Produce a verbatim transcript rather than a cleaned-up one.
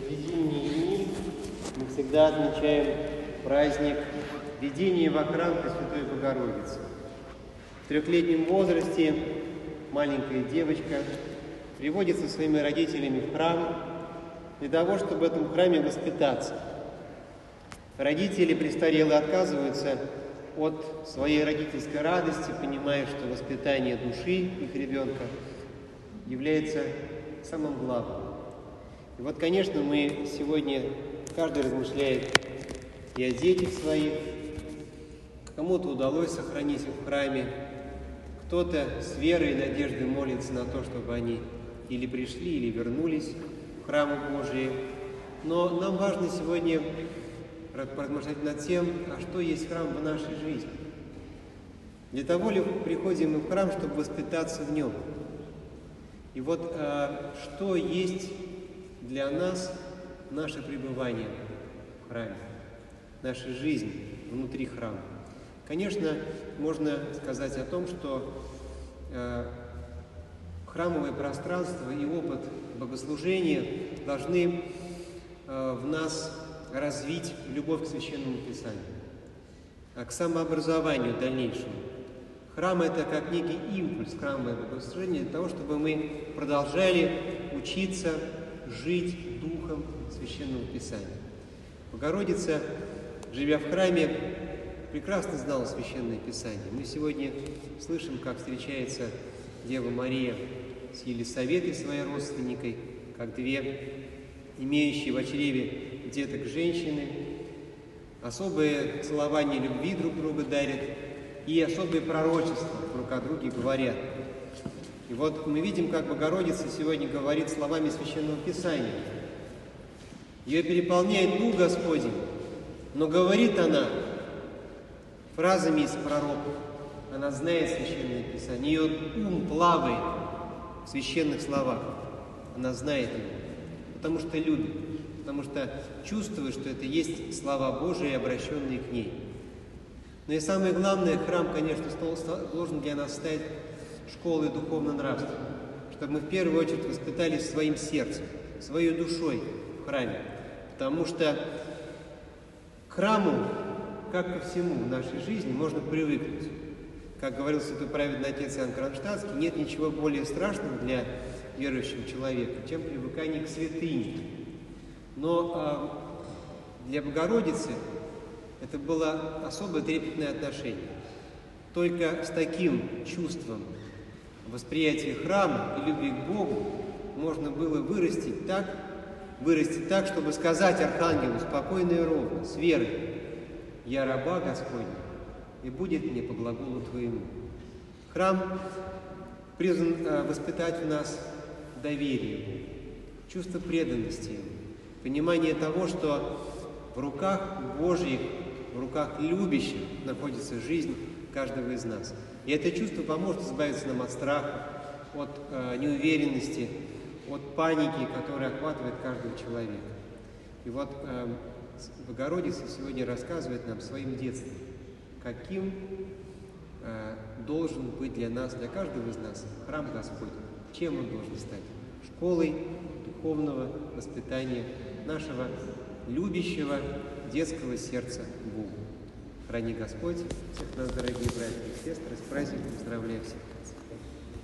эти зимние дни мы всегда отмечаем праздник введения во храм Пресвятой Богородицы. В трехлетнем возрасте маленькая девочка приводится своими родителями в храм для того, чтобы в этом храме воспитаться. Родители престарелые отказываются от своей родительской радости, понимая, что воспитание души их ребенка является самым главным. И вот, конечно, мы сегодня, каждый размышляет и о детях своих. Кому-то удалось сохранить их в храме, кто-то с верой и надеждой молится на то, чтобы они или пришли, или вернулись в храмы Божии. Но нам важно сегодня поразмышлять над тем, а что есть храм в нашей жизни. Для того ли приходим мы в храм, чтобы воспитаться в нем? И вот а, что есть для нас наше пребывание в храме, наша жизнь внутри храма? Конечно, можно сказать о том, что э, храмовое пространство и опыт богослужения должны э, в нас развить любовь к Священному Писанию, к самообразованию дальнейшему. Храм – это как некий импульс, храмовое богослужение, для того, чтобы мы продолжали учиться жить духом Священного Писания. Богородица, живя в храме, прекрасно знала Священное Писание. Мы сегодня слышим, как встречается Дева Мария с Елисаветой, своей родственникой, как две имеющие в чреве деток женщины, особые целования любви друг друга дарят и особые пророчества друг о друге говорят. И вот мы видим, как Богородица сегодня говорит словами Священного Писания. Ее переполняет Дух Господень, но говорит она фразами из пророков. Она знает Священное Писание. Ее ум плавает в священных словах. Она знает его, потому что любит, потому что чувствует, что это есть слова Божии, обращенные к ней. Но и самое главное, храм, конечно, должен для нас стать школой духовно-нравственной, чтобы мы в первую очередь воспитались своим сердцем, своей душой в храме. Потому что к храму, как ко всему в нашей жизни, можно привыкнуть. Как говорил святой праведный отец Иоанн Кронштадтский, нет ничего более страшного для верующего человека, чем привыкание к святыне. Но а, для Богородицы это было особое трепетное отношение. Только с таким чувством восприятия храма и любви к Богу можно было вырастить так, вырастить так, чтобы сказать архангелу спокойно и ровно, с верой: «Я раба Господня, и будет мне по глаголу Твоему». Храм призван э, воспитать в нас доверие, чувство преданности Ему, понимание того, что в руках Божьих, в руках любящих находится жизнь каждого из нас. И это чувство поможет избавиться нам от страха, от э, неуверенности, от паники, которая охватывает каждого человека. И вот э, Богородица сегодня рассказывает нам своим детством, каким э, должен быть для нас, для каждого из нас храм Господень, чем он должен стать? Школой духовного воспитания нашего любящего детского сердца Богу. Храни Господь всех нас, дорогие братья и сестры, с праздником поздравляю всех.